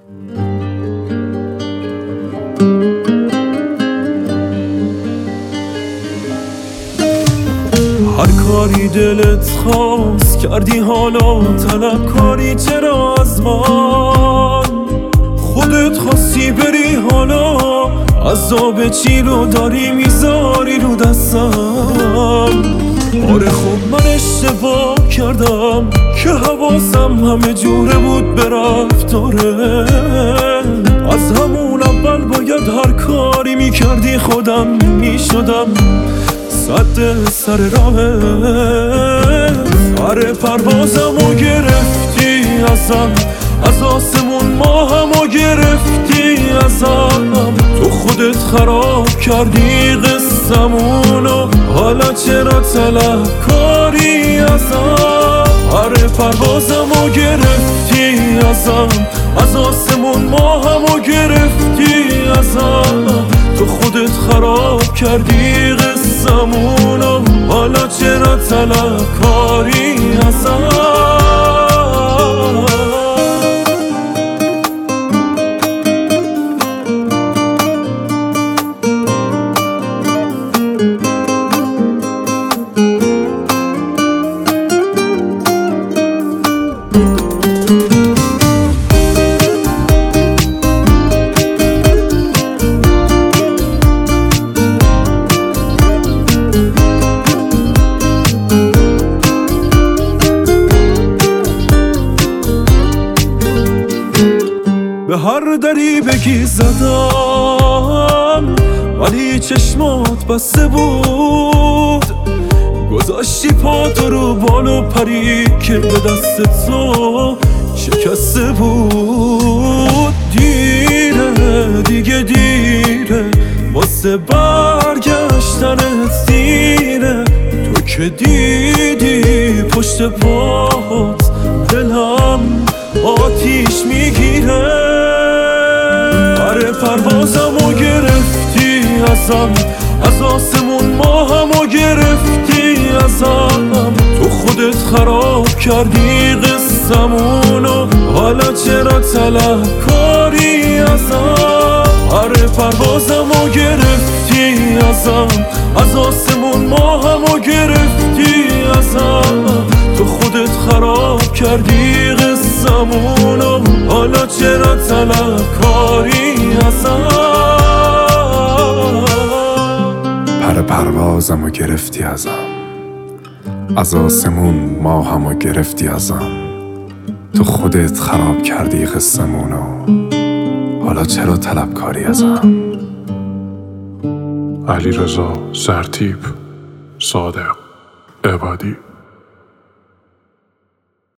هر کاری دلت خواست کردی، حالا طلبکاری چرا از من؟ خودت خواستی بری، حالا عذاب چی رو داری میذاری رو دستم؟ آره خب من اشتباه کردم که حواسم همه جوره بود به رفتاره. از همون اول باید هر کاری میکردی خودم میشدم صد سر راه. سر پروازمو گرفتی ازم، از آسمون ماهمو گرفتی ازم. تو خودت خراب کردی قصمونو، حالا چرا طلبکاری ازم؟ سر پروازمو گرفتی ازم، از آسمون ماهمو گرفتی ازم. تو خودت خراب کردی قصمونو، حالا چرا طلبکاری ازم؟ به هر دری بگی زدم ولی چشمات بسته بود. گذاشتی پاتو رو بالو پری که به دست تو شکسته بود. دیره دیگه دیره واسه برگشتنت، دیره تو که دیدی پشت پات دلم آتیش میگیره. آره پروازمو گرفتی ازم، از آسمون ماهمو گرفتی ازم. تو خودت خراب کردی قصمونو، حالا چرا طلبکاری ازم؟ آره پروازمو گرفتی ازم، از آسمون ماهمو گرفتی ازم. تو خودت خراب کردی قصمونو، حالا چرا طلبکاری ازم؟ پر پروازمو گرفتی ازم، از آسمون ماهمو گرفتی ازم. تو خودت خراب کردی قصمونو، حالا چرا طلبکاری ازم؟ علیرضا سرتیپ، صادق عبادی.